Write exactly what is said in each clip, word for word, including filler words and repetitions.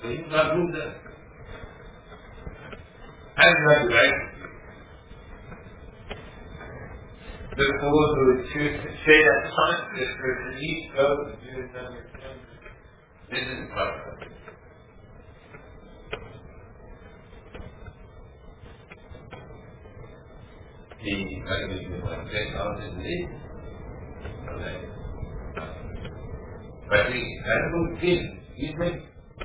So you got to do that. And you have to write. Therefore, to say that science is for the least go to do it understand. This is the process. The cognitive one takes out his lead. But the animal skin, you think,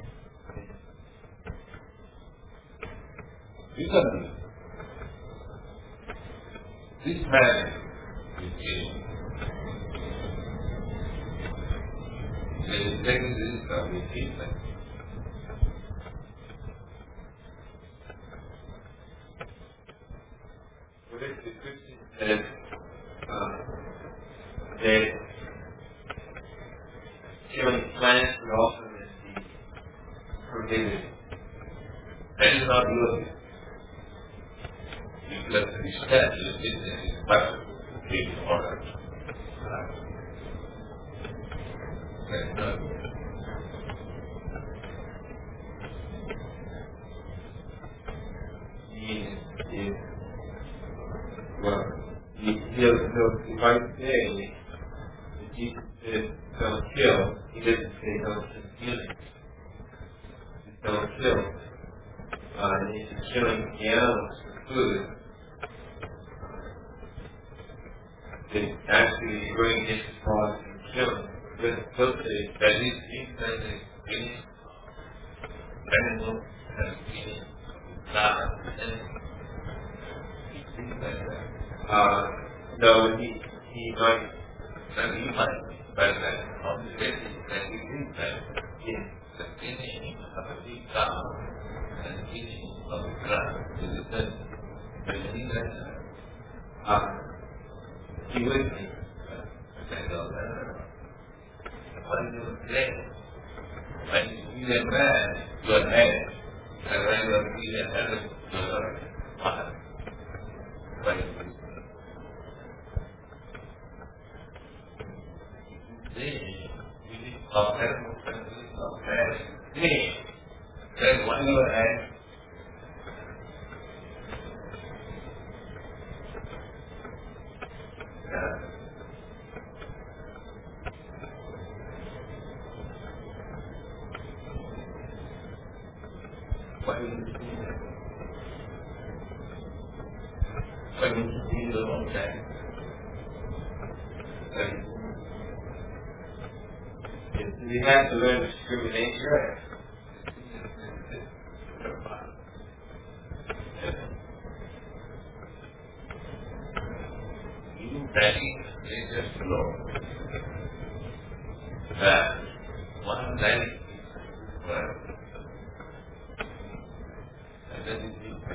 you can do. This man is ill. The second is of the treatment. What is the Christian says uh, that killing plants would also be prohibited. That is not good. Because the respect is is but in order. That's not good. He is well he he'll he'll if I say that Jesus said don't kill, he doesn't say don't kill feelings. Don't kill. Uh and he's killing the animals for food. That actually going against the cause and killing. But totally that is inside the feeling animal and feeling God and things like that. Uh so he he might and he might but that observation that he thinks that in the feeling of the big God and the feeling of the God is the same. But he like that. Uh He with me. I go, when you play, when you see the man, your head, and when you see the head of your heart, when you see, you need to compare, compare, see, then when you head, when you see when you see the wrong thing, we have to learn to discriminate your you ready, they just flow. That one day, well, and then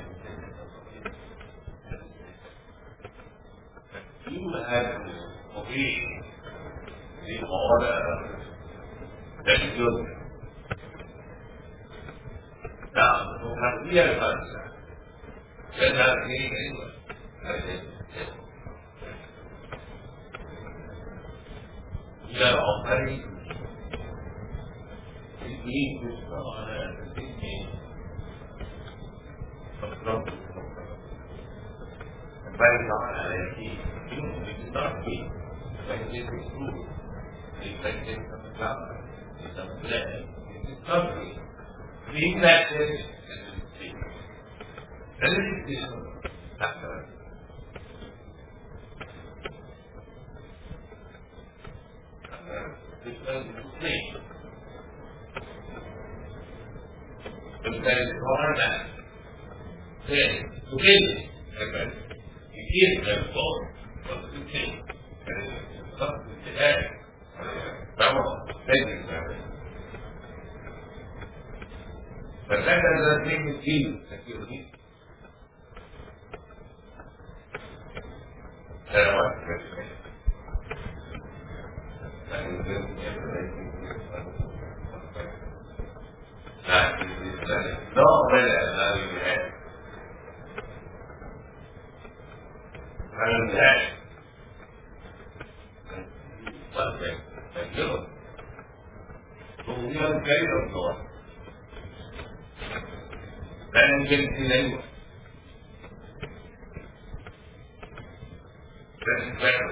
you have to obey the order that is good. Now, no matter the other person, they're not getting anywhere. You got all ready. You need this order and this means of trouble. And by the time he it is not me. When it is food, it's like this from the flower. It's a bread. It is not me. Being that way, it is free. Then it is this one. After it. This one is free. But there is more than then, to give it. You give them both. But to think. There is something to add. Come on. Thank you, sir. But that doesn't make you feel that you need. That I want to recommend. That is good. That is this. No, when I love you, man. I don't have. One thing. Thank you. So we have carried on going. then you can see anyone. That's better.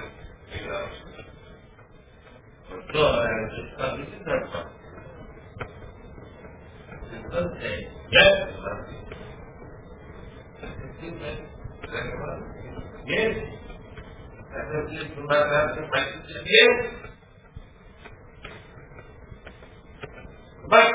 So, uh, this is that one. This doesn't say, yes, yes. That's a beautiful message. Yes. But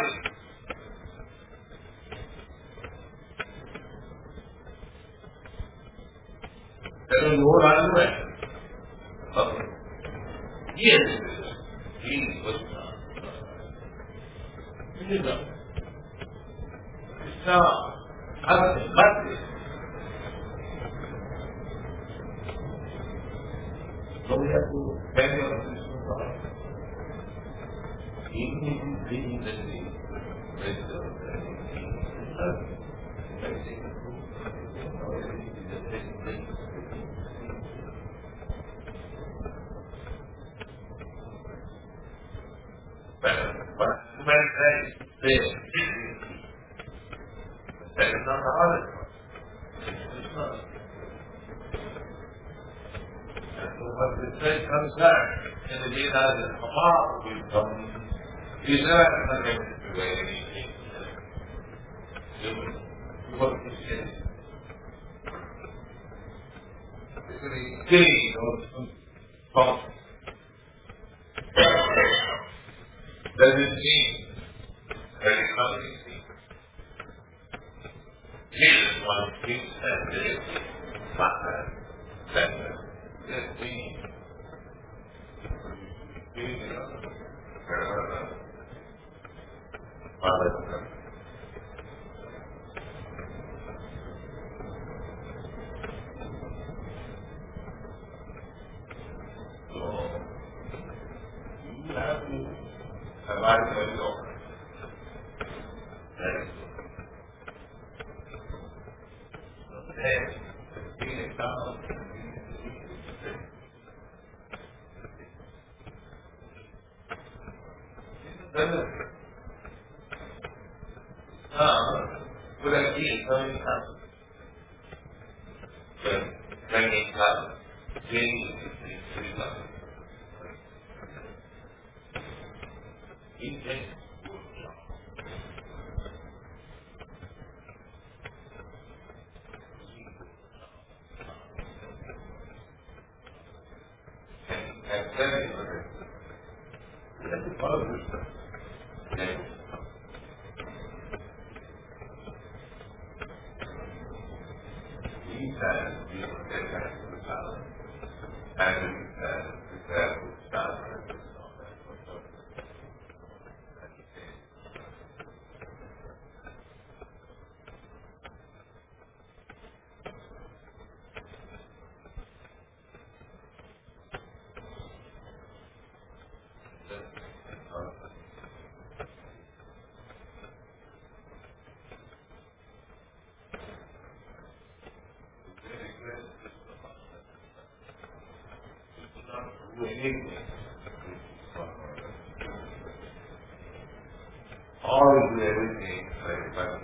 there is more argument. Okay. Yes. He was not. He is not. Krishna has but so we have to bend your Krishna thought. Even if you see in the sea, with the but when they say that is not the hardest one. It's not. And so what the straight comes back in the Gita is Papa will come. He is not going to do anything. You want to say it's going to be killing or something. Does it mean that it's not easy? Jesus one thinks that there is matter, that this means Father. So, you have to survive very long. That is so. Then, bring it down. Then, ah, would I be going up? When, when it comes, bring it down. Intense workshop. And then that's part of this stuff. Then he says we will get back to the balance. And he says we have to start with this. Always do everything like that.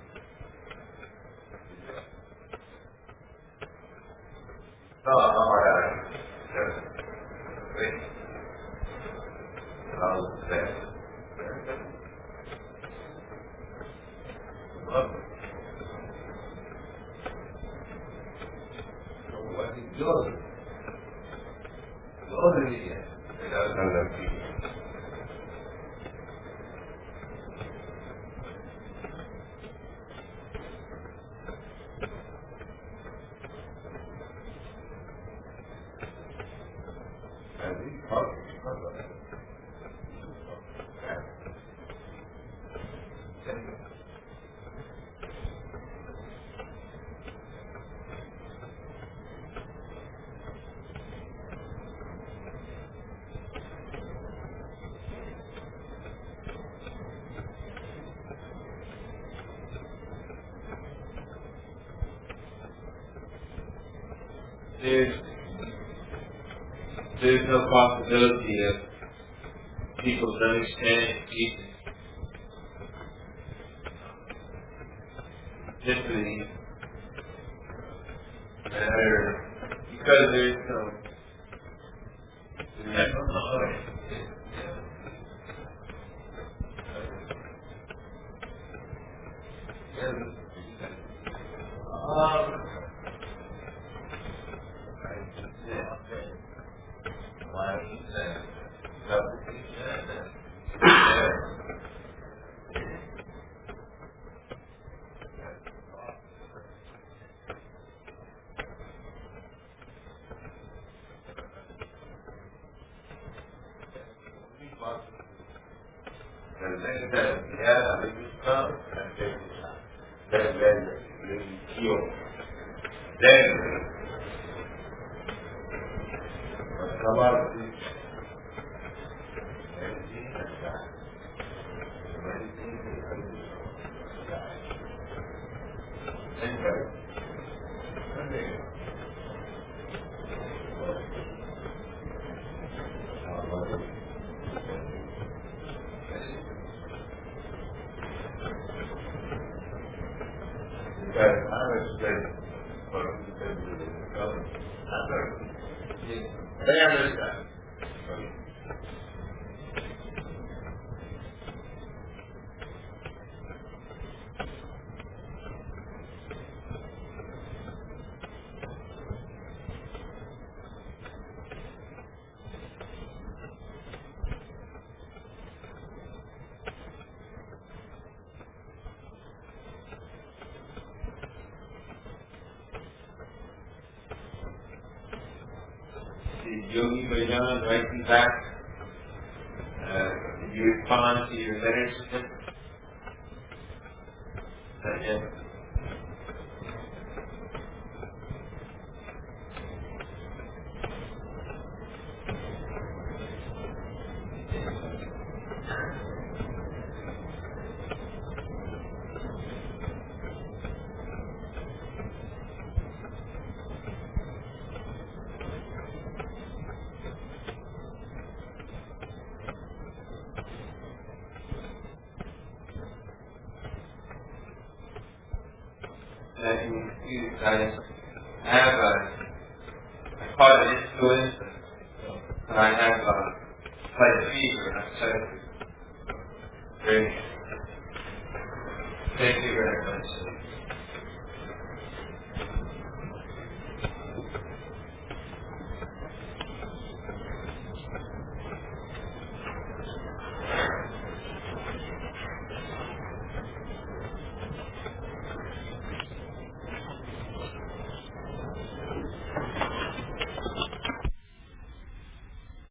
No, no, alright. Wait. How's that? So what is yours? Yours is here. It doesn't have people. There's, there's no possibility of people's understanding Jesus. simply matter because there's no there's no knowledge. Um, why is that? Yogi Bhajan writing back, uh, did you respond to your letters to him? Not yet. That you excuse guys. I have a, I caught an influenza, and I have a slight fever, and I'm sorry. Very, thank you very much.